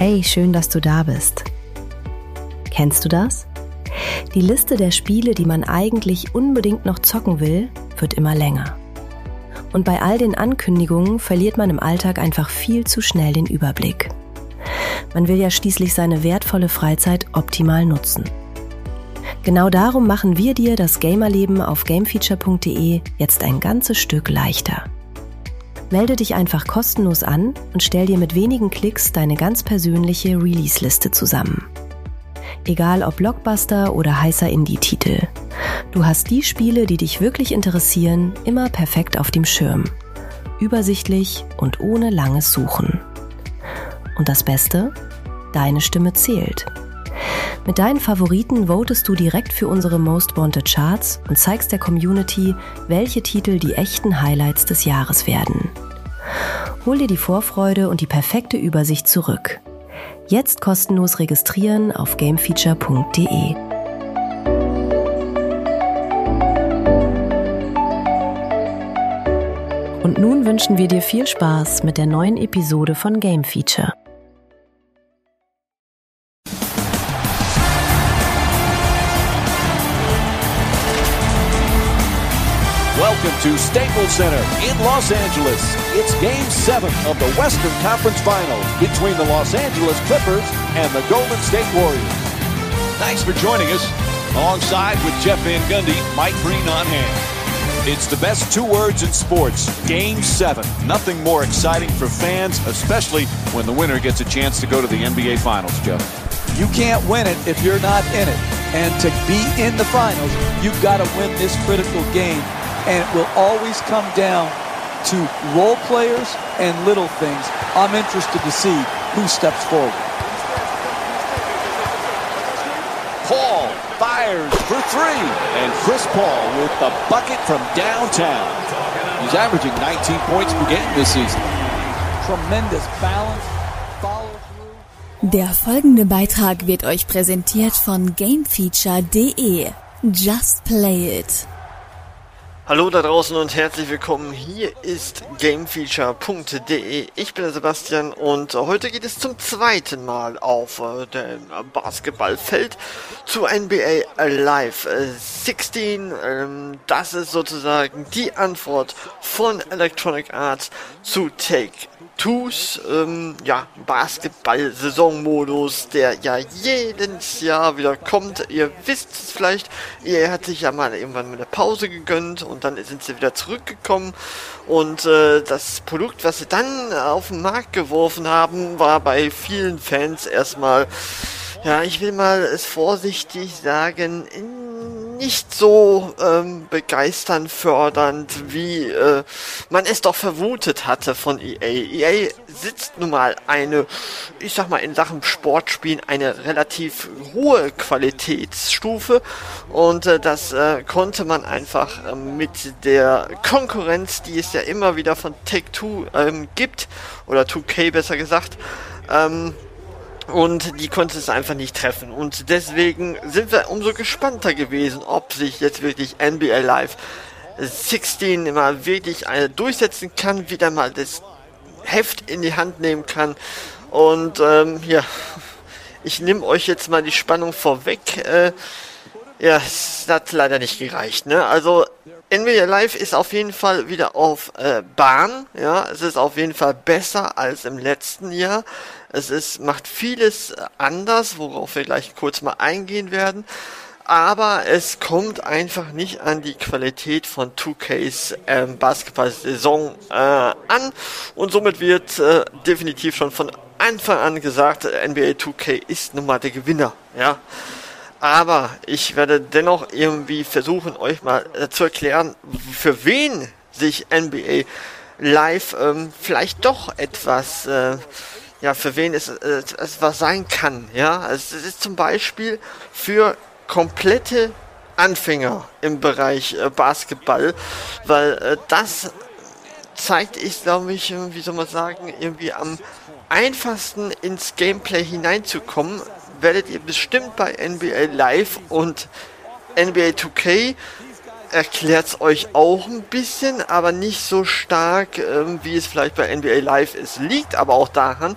Hey, schön, dass du da bist. Kennst du das? Die Liste der Spiele, die man eigentlich unbedingt noch zocken will, wird immer länger. Und bei all den Ankündigungen verliert man im Alltag einfach viel zu schnell den Überblick. Man will ja schließlich seine wertvolle Freizeit optimal nutzen. Genau darum machen wir dir das Gamerleben auf gamefeature.de jetzt ein ganzes Stück leichter. Melde dich einfach kostenlos an und stell dir mit wenigen Klicks deine ganz persönliche Release-Liste zusammen. Egal ob Blockbuster oder heißer Indie-Titel. Du hast die Spiele, die dich wirklich interessieren, immer perfekt auf dem Schirm. Übersichtlich und ohne langes Suchen. Und das Beste? Deine Stimme zählt. Mit deinen Favoriten votest du direkt für unsere Most Wanted Charts und zeigst der Community, welche Titel die echten Highlights des Jahres werden. Hol dir die Vorfreude und die perfekte Übersicht zurück. Jetzt kostenlos registrieren auf gamefeature.de. Und nun wünschen wir dir viel Spaß mit der neuen Episode von Game Feature. Welcome to Staples Center in Los Angeles. It's Game 7 of the Western Conference Finals between the Los Angeles Clippers and the Golden State Warriors. Thanks for joining us. Alongside with Jeff Van Gundy, Mike Breen on hand. It's the best two words in sports, Game 7. Nothing more exciting for fans, especially when the winner gets a chance to go to the NBA Finals, Jeff. You can't win it if you're not in it. And to be in the finals, you've got to win this critical game. And it will always come down to role players and little things. I'm interested to see who steps forward. Paul fires for three. And Chris Paul with the bucket from downtown. He's averaging 19 points per game this season. Tremendous balance, follow through. Der folgende Beitrag wird euch präsentiert von gamefeature.de. Just play it. Hallo da draußen und herzlich willkommen. Hier ist gamefeature.de. Ich bin der Sebastian und heute geht es zum zweiten Mal auf dem Basketballfeld zu NBA Live 16. Das ist sozusagen die Antwort von Electronic Arts zu Take-Two's Basketball-Saisonmodus, der ja jedes Jahr wieder kommt. Ihr wisst es vielleicht, ihr hat sich ja mal irgendwann eine Pause gegönnt und dann sind sie wieder zurückgekommen und das Produkt, was sie dann auf den Markt geworfen haben, war bei vielen Fans erstmal, ja, ich will mal es vorsichtig sagen, nicht so begeisternd, fördernd, wie man es doch vermutet hatte von EA. EA sitzt nun mal ich sag mal in Sachen Sportspielen eine relativ hohe Qualitätsstufe und das konnte man einfach mit der Konkurrenz, die es ja immer wieder von Take-Two gibt, oder 2K besser gesagt, und die konnte es einfach nicht treffen. Und deswegen sind wir umso gespannter gewesen, ob sich jetzt wirklich NBA Live 16 mal wirklich durchsetzen kann, wieder mal das Heft in die Hand nehmen kann. Und ich nehme euch jetzt mal die Spannung vorweg. Es hat leider nicht gereicht, ne? Also NBA Live ist auf jeden Fall wieder auf Bahn. Ja, es ist auf jeden Fall besser als im letzten Jahr. Macht vieles anders, worauf wir gleich kurz mal eingehen werden. Aber es kommt einfach nicht an die Qualität von 2Ks Basketball-Saison an. Und somit wird definitiv schon von Anfang an gesagt, NBA 2K ist nun mal der Gewinner. Ja. Aber ich werde dennoch irgendwie versuchen, euch mal zu erklären, für wen sich NBA Live vielleicht doch etwas, für wen es was sein kann. Ja, es ist zum Beispiel für komplette Anfänger im Bereich Basketball, weil das zeigt, glaube ich, wie soll man sagen, irgendwie am einfachsten ins Gameplay hineinzukommen, werdet ihr bestimmt bei NBA Live, und NBA 2K erklärt es euch auch ein bisschen, aber nicht so stark, wie es vielleicht bei NBA Live ist. Liegt aber auch daran,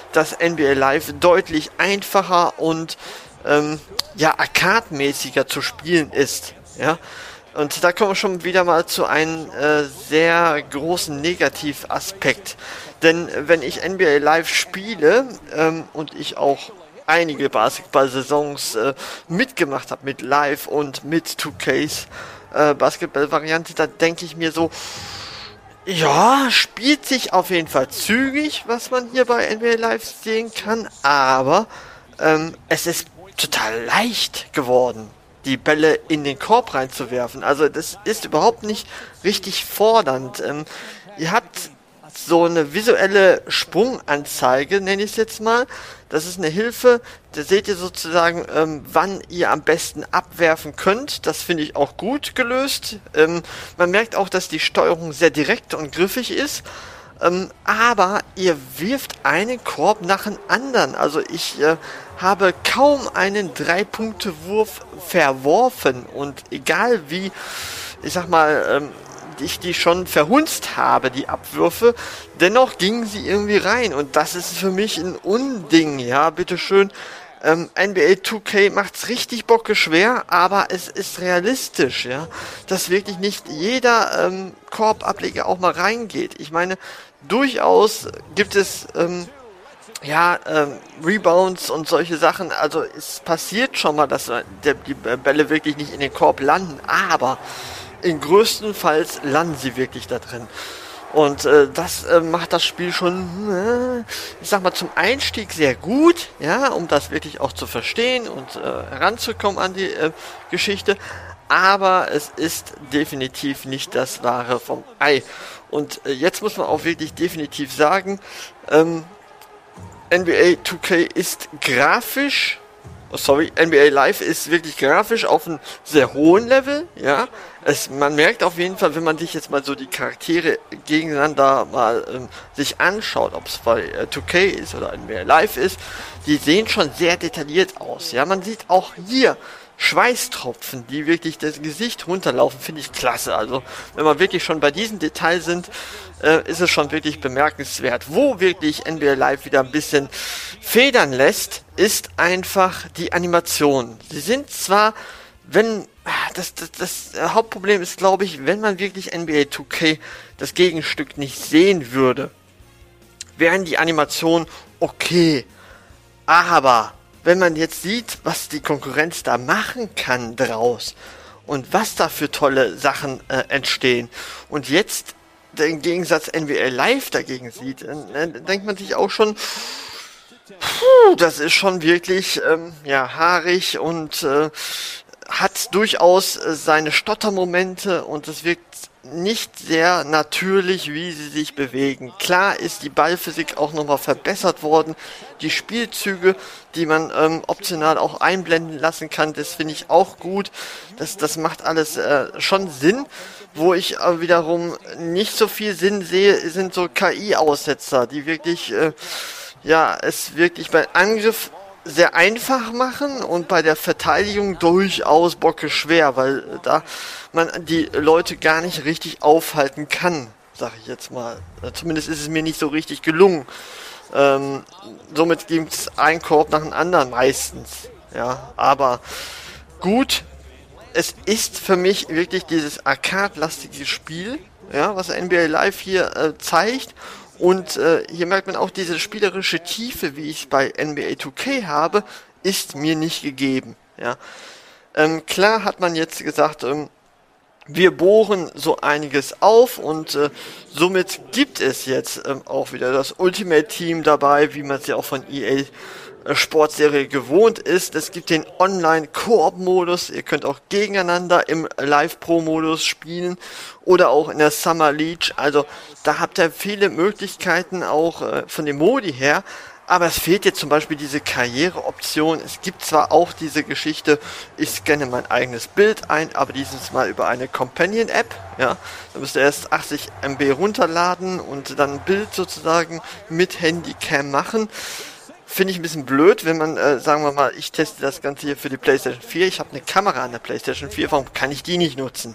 dass NBA Live deutlich einfacher und arcade-mäßiger zu spielen ist. Ja? Und da kommen wir schon wieder mal zu einem sehr großen Negativaspekt. Denn wenn ich NBA Live spiele und ich auch einige Basketball-Saisons mitgemacht habe mit Live und mit 2Ks Basketball-Variante, da denke ich mir so, ja, spielt sich auf jeden Fall zügig, was man hier bei NBA Live sehen kann, aber es ist total leicht geworden, die Bälle in den Korb reinzuwerfen. Also das ist überhaupt nicht richtig fordernd. Ihr habt so eine visuelle Sprunganzeige, nenne ich es jetzt mal. Das ist eine Hilfe, da seht ihr sozusagen, wann ihr am besten abwerfen könnt. Das finde ich auch gut gelöst. Man merkt auch, dass die Steuerung sehr direkt und griffig ist. Aber ihr wirft einen Korb nach dem anderen. Also ich habe kaum einen 3-Punkte-Wurf verworfen. Und egal wie, ich sag mal, ich die schon verhunzt habe, die Abwürfe, dennoch gingen sie irgendwie rein. Und das ist für mich ein Unding. Ja, bitteschön. NBA 2K macht's richtig bockeschwer, aber es ist realistisch, ja, dass wirklich nicht jeder Korbableger auch mal reingeht. Ich meine, durchaus gibt es Rebounds und solche Sachen. Also es passiert schon mal, dass die Bälle wirklich nicht in den Korb landen, aber größtenfalls landen sie wirklich da drin. Und das macht das Spiel schon, ich sag mal, zum Einstieg sehr gut, ja, um das wirklich auch zu verstehen und heranzukommen an die Geschichte. Aber es ist definitiv nicht das Wahre vom Ei. Und jetzt muss man auch wirklich definitiv sagen, NBA 2K ist grafisch, NBA Live ist wirklich grafisch auf einem sehr hohen Level, ja. Man merkt auf jeden Fall, wenn man sich jetzt mal so die Charaktere gegeneinander mal sich anschaut, ob es bei 2K ist oder NBA Live ist, die sehen schon sehr detailliert aus, ja. Man sieht auch hier Schweißtropfen, die wirklich das Gesicht runterlaufen, finde ich klasse. Also, wenn wir wirklich schon bei diesem Detail sind, ist es schon wirklich bemerkenswert. Wo wirklich NBA Live wieder ein bisschen federn lässt, ist einfach die Animation. Sie sind zwar, das Hauptproblem ist, glaube ich, wenn man wirklich NBA 2K das Gegenstück nicht sehen würde, wären die Animationen okay. Aber wenn man jetzt sieht, was die Konkurrenz da machen kann draus und was da für tolle Sachen entstehen und jetzt im Gegensatz NBA Live dagegen sieht, dann denkt man sich auch schon, das ist schon wirklich haarig und hat durchaus seine Stottermomente und es wirkt nicht sehr natürlich, wie sie sich bewegen. Klar ist die Ballphysik auch nochmal verbessert worden. Die Spielzüge, die man optional auch einblenden lassen kann, das finde ich auch gut. Das macht alles schon Sinn. Wo ich wiederum nicht so viel Sinn sehe, sind so KI-Aussetzer, die wirklich, es wirklich beim Angriff sehr einfach machen und bei der Verteidigung durchaus bockeschwer, weil da man die Leute gar nicht richtig aufhalten kann, sag ich jetzt mal. Zumindest ist es mir nicht so richtig gelungen. Somit gibt es einen Korb nach dem anderen meistens. Ja, aber gut, es ist für mich wirklich dieses arcade-lastige Spiel, ja, was NBA Live hier zeigt. Und hier merkt man auch, diese spielerische Tiefe, wie ich bei NBA 2K habe, ist mir nicht gegeben. Ja. Klar hat man jetzt gesagt, wir bohren so einiges auf und somit gibt es jetzt auch wieder das Ultimate Team dabei, wie man es ja auch von EA Sportserie gewohnt ist. Es gibt den Online-Koop-Modus. Ihr könnt auch gegeneinander im Live-Pro-Modus spielen oder auch in der Summer League. Also da habt ihr viele Möglichkeiten auch von dem Modi her. Aber es fehlt jetzt zum Beispiel diese Karriereoption. Es gibt zwar auch diese Geschichte, ich scanne mein eigenes Bild ein, aber dieses Mal über eine Companion-App. Ja, da müsst ihr erst 80 MB runterladen und dann ein Bild sozusagen mit Handycam machen. Finde ich ein bisschen blöd, wenn man, sagen wir mal, ich teste das Ganze hier für die PlayStation 4. Ich habe eine Kamera an der PlayStation 4, warum kann ich die nicht nutzen?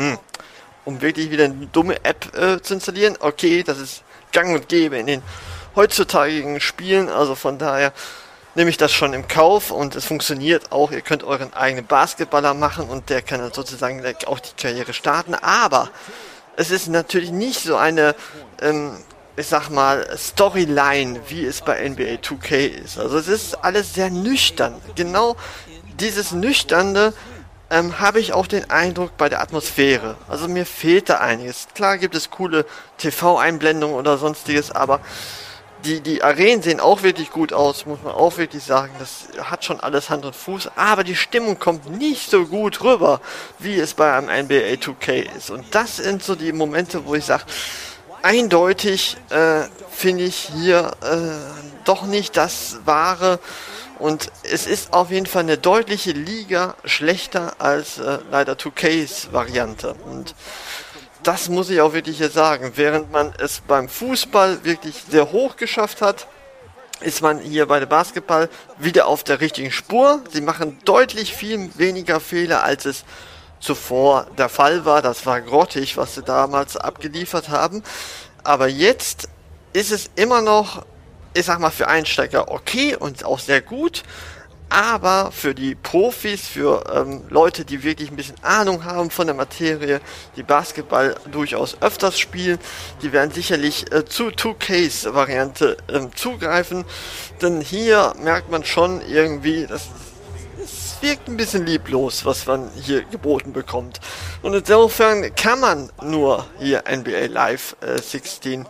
Um wirklich wieder eine dumme App zu installieren? Okay, das ist gang und gäbe in den heutzutage Spielen, also von daher nehme ich das schon im Kauf und es funktioniert auch. Ihr könnt euren eigenen Basketballer machen und der kann dann sozusagen auch die Karriere starten, aber es ist natürlich nicht so eine, ich sag mal, Storyline, wie es bei NBA 2K ist. Also es ist alles sehr nüchtern. Genau dieses Nüchterne habe ich auch den Eindruck bei der Atmosphäre. Also mir fehlt da einiges. Klar gibt es coole TV-Einblendungen oder sonstiges, aber die Arenen sehen auch wirklich gut aus, muss man auch wirklich sagen. Das hat schon alles Hand und Fuß, aber die Stimmung kommt nicht so gut rüber, wie es bei einem NBA 2K ist. Und das sind so die Momente, wo ich sage, eindeutig finde ich hier doch nicht das Wahre. Und es ist auf jeden Fall eine deutliche Liga schlechter als leider 2Ks Variante. Und das muss ich auch wirklich hier sagen. Während man es beim Fußball wirklich sehr hoch geschafft hat, ist man hier bei dem Basketball wieder auf der richtigen Spur. Sie machen deutlich viel weniger Fehler, als es zuvor der Fall war. Das war grottig, was sie damals abgeliefert haben. Aber jetzt ist es immer noch, ich sag mal, für Einsteiger okay und auch sehr gut. Aber für die Profis, für Leute, die wirklich ein bisschen Ahnung haben von der Materie, die Basketball durchaus öfters spielen, die werden sicherlich zu 2Ks Variante zugreifen. Denn hier merkt man schon irgendwie, es wirkt ein bisschen lieblos, was man hier geboten bekommt. Und insofern kann man nur hier NBA Live 16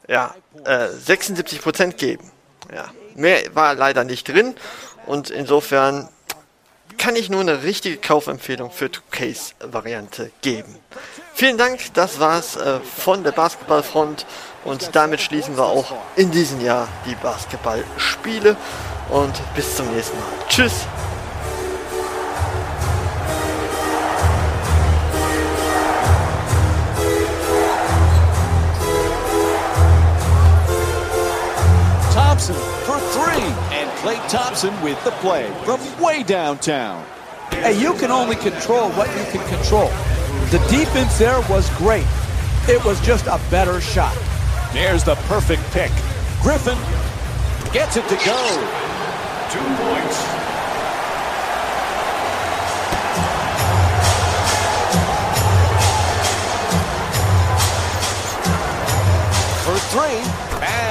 76% geben. Ja, mehr war leider nicht drin. Und insofern kann ich nur eine richtige Kaufempfehlung für 2Ks Variante geben. Vielen Dank, das war's von der Basketballfront und damit schließen wir auch in diesem Jahr die Basketballspiele und bis zum nächsten Mal. Tschüss! Thompson for three, and Klay Thompson with the play from way downtown. Hey, you can only control what you can control. The defense there was great. It was just a better shot. There's the perfect pick. Griffin gets it to go. 2 points. For three, and